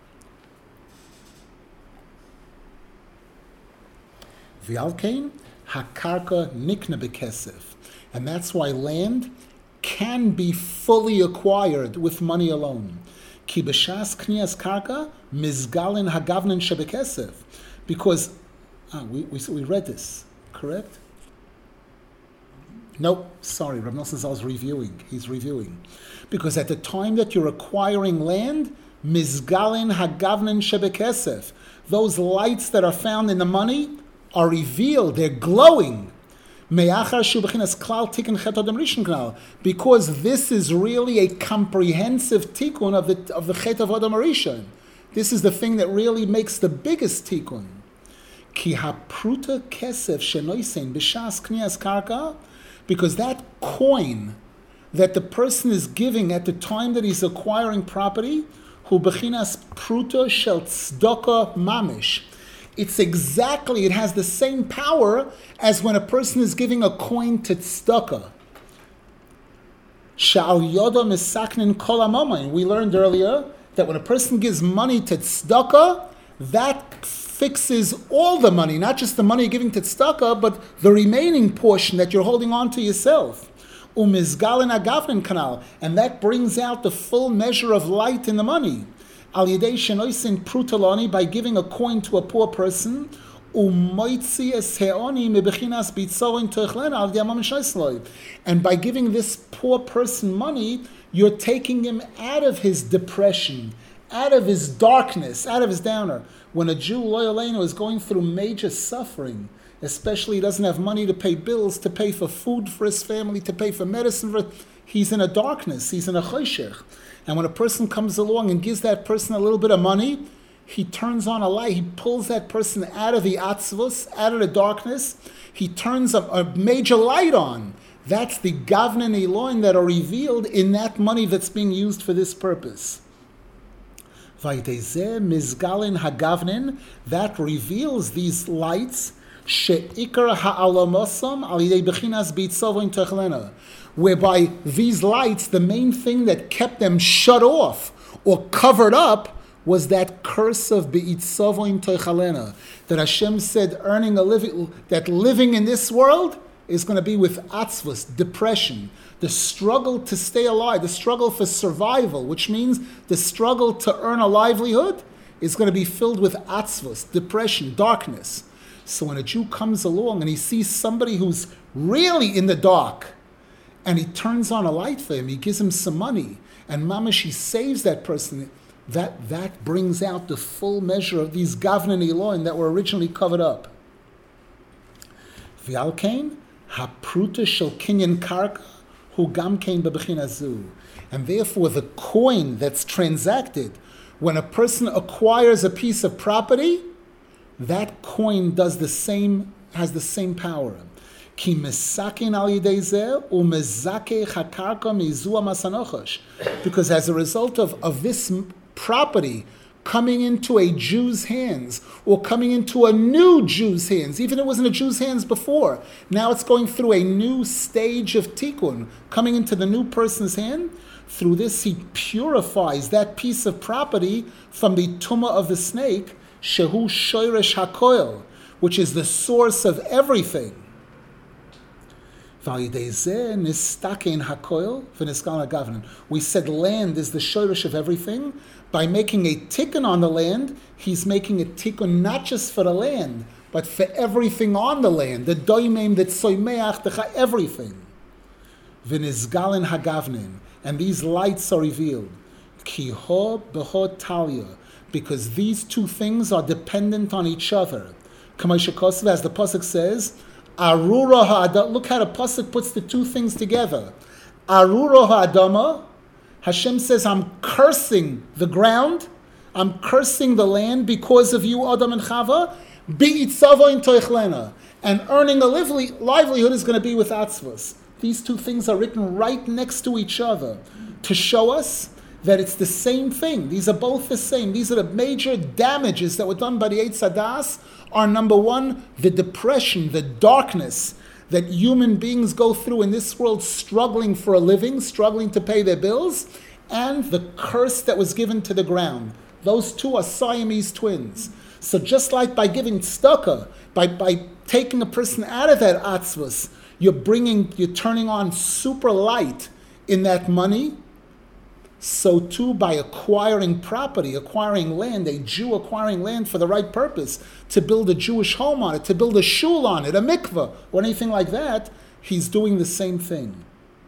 V'alkein hakarka nikna bekesef, and that's why land can be fully acquired with money alone. Ki b'shas knias karka mizgalin hagavnin shebekesef, because ah, we, we we read this, correct? Nope, sorry, Rav Nosson Zal is reviewing. He's reviewing. Because at the time that you're acquiring land, mizgalin hagavnin shebekesef, those lights that are found in the money are revealed, they're glowing. Me'achar shu bechinas klal tikkun chet odom harishon klal, because this is really a comprehensive tikkun of the of the chet of Adam Harishon. This is the thing that really makes the biggest tikkun. Ki hapruta kesef shenoisen b'shas knias karka, because that coin that the person is giving at the time that he's acquiring property, hu bechinas pruta shel tzedakah mamish. It's exactly, it has the same power as when a person is giving a coin to tzedakah. Sha'al yoda misaknin kol hamamayim. We learned earlier that when a person gives money to tzedakah, that fixes all the money, not just the money you're giving to tzedakah, but the remaining portion that you're holding on to yourself. Umizgalin agavnin kanal, and that brings out the full measure of light in the money. Al yedei shenoisin prutaloni, by giving a coin to a poor person. Umoitzi es heoni mebechinas bitzoin toichlena al yamam shaisloi, and by giving this poor person money, you're taking him out of his depression, out of his darkness, out of his downer. When a Jew, loyaleno, is going through major suffering, especially he doesn't have money to pay bills, to pay for food for his family, to pay for medicine, for, he's in a darkness, he's in a choshech. And when a person comes along and gives that person a little bit of money, he turns on a light, he pulls that person out of the atzvus, out of the darkness, he turns a, a major light on. That's the gavnin eloin that are revealed in that money that's being used for this purpose. Mizgalin hagavnin, that reveals these lights. she'ikar ha'alamosam al yidei bechinas beitzavoin techlena, whereby these lights, the main thing that kept them shut off or covered up was that curse of beitzavoin techlena, that Hashem said earning a living, that living in this world is going to be with atzvus, depression, the struggle to stay alive, the struggle for survival, which means the struggle to earn a livelihood is going to be filled with atzvus, depression, darkness. So when a Jew comes along and he sees somebody who's really in the dark, and he turns on a light for him, he gives him some money, and mamash, he saves that person, that, that brings out the full measure of these gavnei Elohim that were originally covered up. V'alkein, hapruta shel kinyan karka, hu gam kein bebechina zu. And therefore the coin that's transacted, when a person acquires a piece of property, that coin does the same, has the same power. Ki mesakin al yidei zeh u mezake hakarka mizua masanochosh. Because as a result of, of this property coming into a Jew's hands, or coming into a new Jew's hands, even if it wasn't a Jew's hands before, now it's going through a new stage of tikkun, coming into the new person's hand. Through this, he purifies that piece of property from the tumah of the snake, shehu shoresh hakoil, which is the source of everything. We said land is the shoresh of everything. By making a tikkun on the land, he's making a tikkun not just for the land, but for everything on the land, the doimim, the tzoymeach, the everything. V'nizgalin hagavnin, and these lights are revealed. Kiho beho talia, because these two things are dependent on each other. Kamosha Kosev, as the pasuk says, Arura ha'adama. Look how the pasuk puts the two things together. Arura ha'adama. Hashem says, I'm cursing the ground, I'm cursing the land because of you, Adam and Chava, bi'itzavoin toichlena, and earning a livelihood is going to be with atzvus. These two things are written right next to each other to show us that it's the same thing. These are both the same. These are the major damages that were done by the Eitz Hadas. Are number one, the depression, the darkness that human beings go through in this world, struggling for a living, struggling to pay their bills, and the curse that was given to the ground. Those two are Siamese twins. So just like by giving tzedakah, by, by taking a person out of that atzvus, you're bringing, you're turning on super light in that money. So too, by acquiring property, acquiring land, a Jew acquiring land for the right purpose, to build a Jewish home on it, to build a shul on it, a mikveh, or anything like that, he's doing the same thing.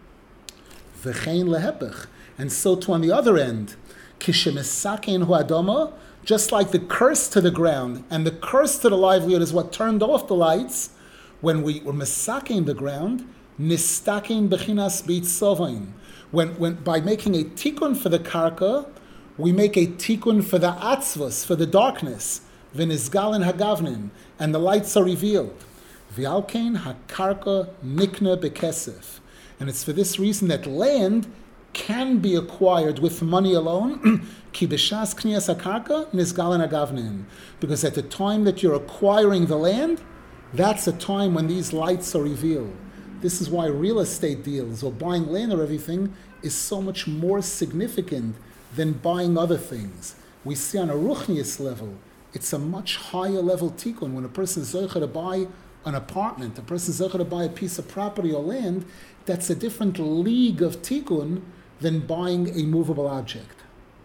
V'chein lehepech. And so too on the other end, kishemesakein hu adama, just like the curse to the ground and the curse to the livelihood is what turned off the lights, when we were mesakein the ground, nistakein bechinas beitzavoin. When, when, by making a tikkun for the karka, we make a tikkun for the atzvus, for the darkness, v'nizgalin hagavnin, and the lights are revealed. V'alkein hakarka nikna bekesef. And it's for this reason that land can be acquired with money alone, ki b'shas knias hakarka nizgalin hagavnin. Because at the time that you're acquiring the land, that's a time when these lights are revealed. This is why real estate deals or buying land or everything is so much more significant than buying other things. We see on a ruchnius level, it's a much higher level tikkun. When a person is zocher to buy an apartment, a person is zocher to buy a piece of property or land, that's a different league of tikkun than buying a movable object.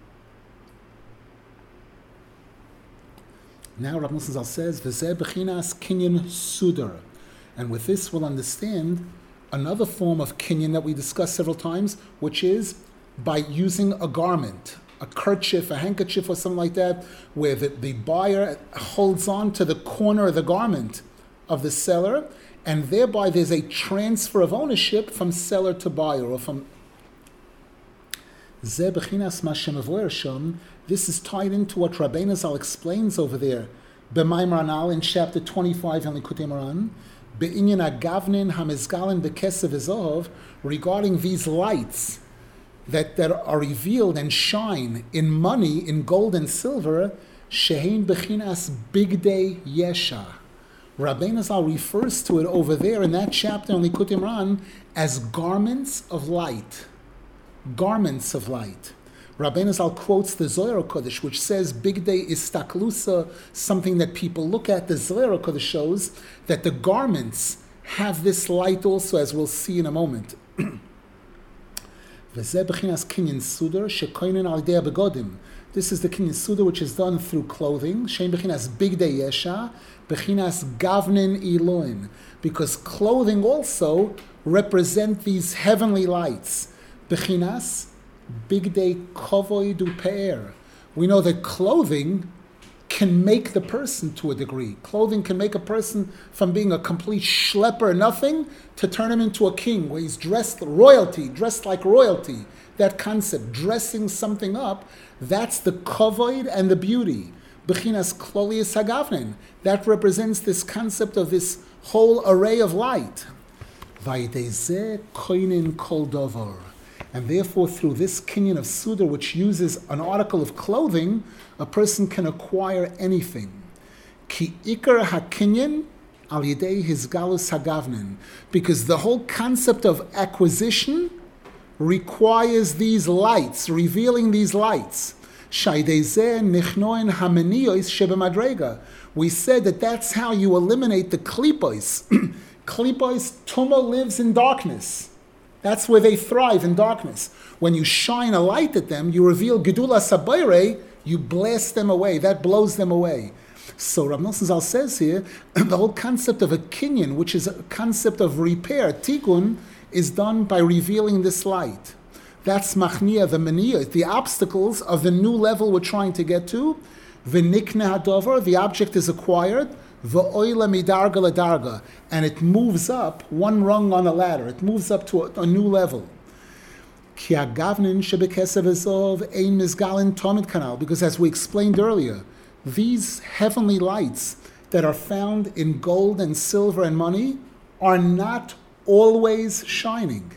Now Rav Nosson Zal says, V'zeh b'chinas kinyan sudar. And with this, we'll understand another form of kinyan that we discussed several times, which is by using a garment, a kerchief, a handkerchief, or something like that, where the, the buyer holds on to the corner of the garment of the seller, and thereby there's a transfer of ownership from seller to buyer, or from... This is tied into what Rabbeinu Zal explains over there, B'maimar Anal in chapter twenty-five in Likutei Moharan, Be'inyan agavnin hamizgalin bekesev v'zohov, regarding these lights that, that are revealed and shine in money, in gold and silver, shehein bechinas bigdei yesha, Rabbeinu Zal refers to it over there in that chapter on Likutei Moharan as garments of light. Garments of light. Rabbeinu Zal quotes the Zohar Kodesh, which says Big Day is staklusa, something that people look at. The Zohar Kodesh shows that the garments have this light also, as we'll see in a moment. This is the Kinyan Suda which is done through clothing. Shem Bechinas Big Day Yesha, Bechinas Gavnin Eloin, because clothing also represent these heavenly lights. Bechinas Big Day Kovoid Upe'er. We know that clothing can make the person to a degree. Clothing can make a person from being a complete schlepper, nothing, to turn him into a king, where he's dressed royalty, dressed like royalty. That concept, dressing something up, that's the kovoid and the beauty. Bechinas klolius hagavnen. That represents this concept of this whole array of light. Vaydezeh koinin kol dovar. And therefore, through this kinyan of Suda, which uses an article of clothing, a person can acquire anything. Ki ikar hakinyan al yidei hizgalus hagavnen. Because the whole concept of acquisition requires these lights, revealing these lights. Shaydezeh nichnoin hamenios shebemadrega. We said that that's how you eliminate the klipos. Klipos, Tuma lives in darkness. That's where they thrive, in darkness. When you shine a light at them, you reveal Gedula Sabayre, you blast them away. That blows them away. So Rav Nosson Zal says here, the whole concept of a kinyan, which is a concept of repair, tikkun, is done by revealing this light. That's machnia, the mania, the obstacles of the new level we're trying to get to. V'nikne hadover, the object is acquired. V'oila midarga ledarga, and it moves up one rung on the ladder. It moves up to a, a new level. Ki agavnin shebekesav ezov ein mizgalin tomid kanal, because as we explained earlier, these heavenly lights that are found in gold and silver and money are not always shining.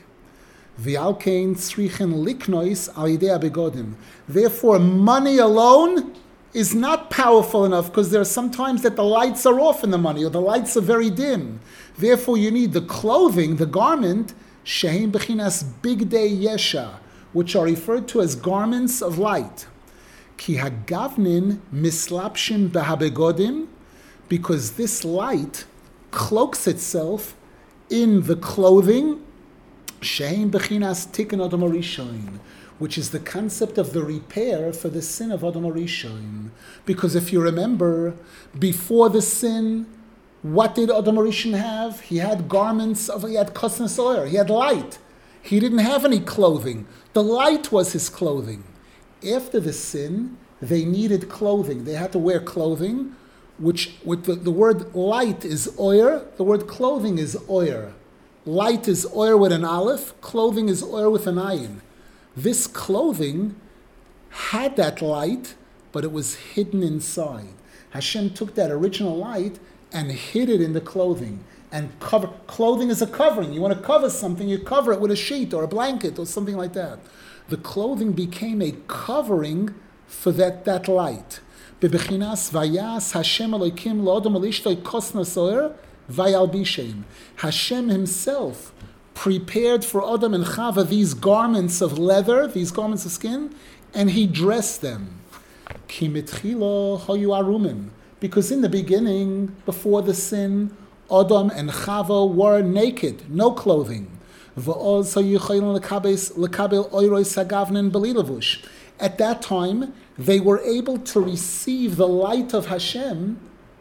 V'alkein tzrichen liknois al yidei abegodim. Therefore, money alone is not powerful enough, because there are some times that the lights are off in the money, or the lights are very dim. Therefore, you need the clothing, the garment, shehem bechinas big day yesha, which are referred to as garments of light. Ki hagavnin mislapshin behabegodim, because this light cloaks itself in the clothing, shehem bechinas tikkun adam harishon, which is the concept of the repair for the sin of Adam HaRishon. Because if you remember, before the sin, what did Adam HaRishon have? He had garments of, he had kosnas oyer, he had light. He didn't have any clothing. The light was his clothing. After the sin, they needed clothing. They had to wear clothing, which with the, the word light is oyer, the word clothing is oyer. Light is oyer with an aleph, clothing is oyer with an ayin. This clothing had that light, but it was hidden inside. Hashem took that original light and hid it in the clothing. And cover clothing is a covering. You want to cover something, you cover it with a sheet or a blanket or something like that. The clothing became a covering for that, that light. Bebechinas vayas Hashem Elokim lo'odom elishtoi kosna soer vayalbishem. Hashem himself prepared for Adam and Chava these garments of leather, these garments of skin, and he dressed them. Ki mitchilo hayu arumim. Because in the beginning, before the sin, Adam and Chava were naked, no clothing. V'oz hayu chaylon lekabel oirois hagavnen b'li levush. At that time, they were able to receive the light of Hashem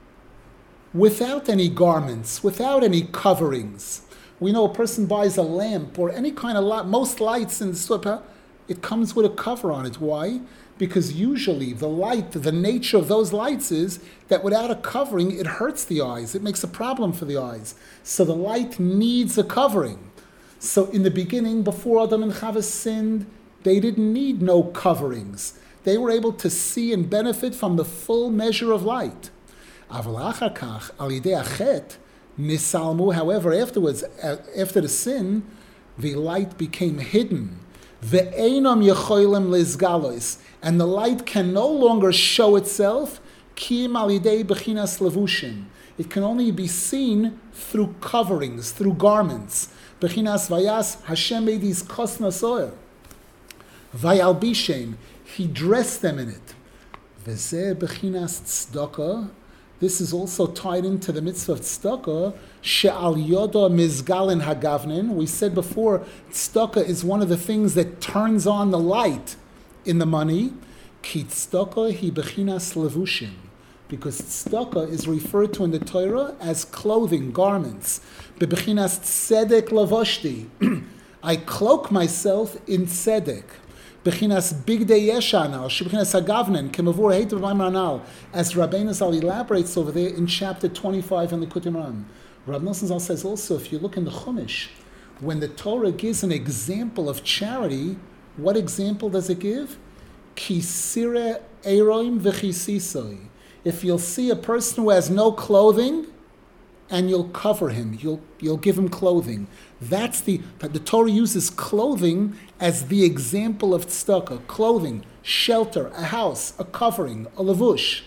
without any garments, without any coverings. We know a person buys a lamp or any kind of light, most lights in the sukkah, it comes with a cover on it. Why? Because usually the light, the nature of those lights is that without a covering, it hurts the eyes. It makes a problem for the eyes. So the light needs a covering. So in the beginning, before Adam and Chava sinned, they didn't need no coverings. They were able to see and benefit from the full measure of light. Aval achar kach, al yidei achet, Nisalmu, however, afterwards, after the sin, the light became hidden. Ve'enam yecholim lizgalos, and the light can no longer show itself. Kim alidei bechinas levushim. It can only be seen through coverings, through garments. Bechinas vayas, Hashem made these kosnas oil. Vayalbishem, He dressed them in it. V'zeh bechinas tzedakah. This is also tied into the mitzvah of tzedakah. She'al yoda mizgalin hagavnin. We said before, tzedakah is one of the things that turns on the light in the money. Ki tzedakah hi bechinas levushim. Because tzedakah is referred to in the Torah as clothing, garments. Bebechinas tzedek lavoshti. I cloak myself in tzedek. Bechinas bigdei yeshanal, shebechinas hagavnen, kemavur heitav b'ma'anal, as Rabbeinu Zal elaborates over there in chapter twenty-five in the Likutei Moharan. Rabbi Nosson Zal says also, if you look in the Chumash, when the Torah gives an example of charity, what example does it give? Kisire eroim v'chisisoi. If you'll see a person who has no clothing, and you'll cover him, you'll you'll give him clothing. That's the the Torah uses clothing as the example of tzedakah. Clothing, shelter, a house, a covering, a lavush.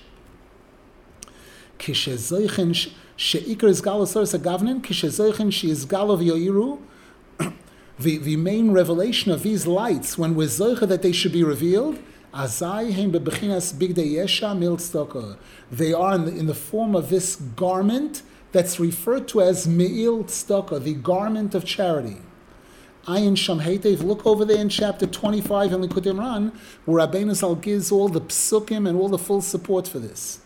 Kishezoichen sheikar is galosaris agavnin. Kishezoichen she is galov yoiru. The the main revelation of these lights, when we're zoicha that they should be revealed, azai heim bebechinas bigdei yesha mil tzedakah. They are in the, in the form of this garment that's referred to as Me'il Tzedakah, the garment of charity. Ayin Sham Heitev, look over there in chapter twenty-five in Likutei Moharan, where Rabbeinu Zal gives all the psukim and all the full support for this.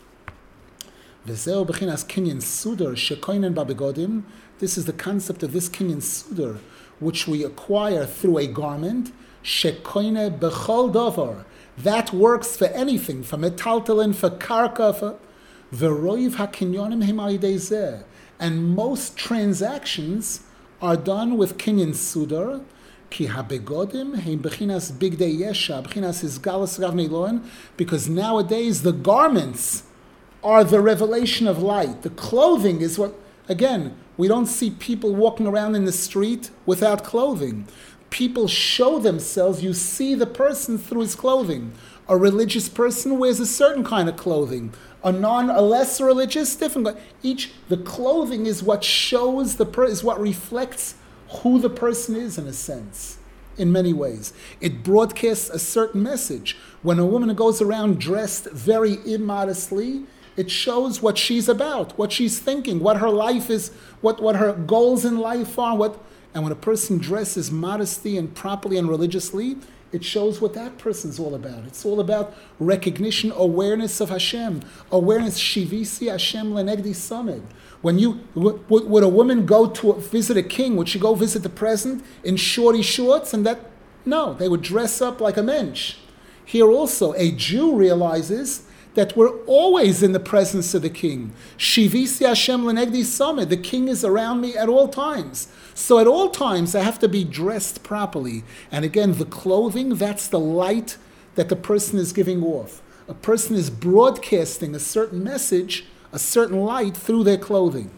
V'zeo b'chinas kinyan sudar shekoinen babegodim. This is the concept of this kinyan sudar, which we acquire through a garment. Shekoine b'chol davar. That works for anything, for metaltalin, for karka, for V'roiv hakinyonim hem al yidei zeh. And most transactions are done with kinyan sudar. Ki habegodim hem bechinas bigdei yesha, bechinas izgalus ravnei loen. Because nowadays the garments are the revelation of light. The clothing is what, again, we don't see people walking around in the street without clothing. People show themselves, you see the person through his clothing. A religious person wears a certain kind of clothing. A non, a less religious, different. Each, the clothing is what shows the per, is what reflects who the person is in a sense, in many ways. It broadcasts a certain message. When a woman goes around dressed very immodestly, it shows what she's about, what she's thinking, what her life is, what, what her goals in life are, what, and when a person dresses modestly and properly and religiously, it shows what that person's all about. It's all about recognition, awareness of Hashem, awareness, shivisi Hashem lenegdi samed. When you, w- w- would a woman go to visit a king? Would she go visit the president in shorty shorts and that? No, they would dress up like a mensch. Here also, a Jew realizes that we're always in the presence of the king. Shivisi Hashem lenegdi samed. The king is around me at all times. So at all times, I have to be dressed properly. And again, the clothing, that's the light that the person is giving off. A person is broadcasting a certain message, a certain light through their clothing.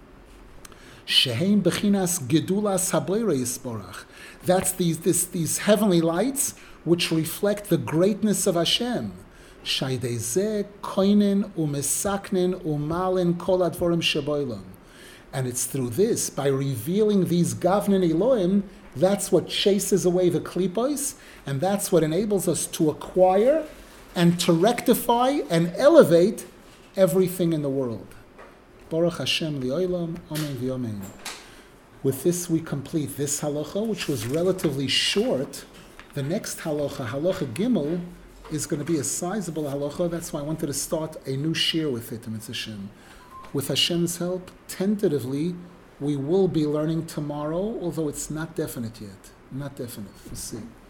Sheheim bechinas gedulas haboirei yisborach. That's these, this, these heavenly lights which reflect the greatness of Hashem. Shaydei koinen umesaknen umalin kol advorim sheboilam. And it's through this, by revealing these Gavnin Elohim, that's what chases away the klipos, and that's what enables us to acquire and to rectify and elevate everything in the world. Baruch Hashem li'olam, amen v'amen. With this we complete this halacha, which was relatively short. The next halacha, halacha Gimel, is going to be a sizable halacha. That's why I wanted to start a new shir with it, Mitzvah Hashem. With Hashem's help, tentatively, we will be learning tomorrow, although it's not definite yet. Not definite. We'll see.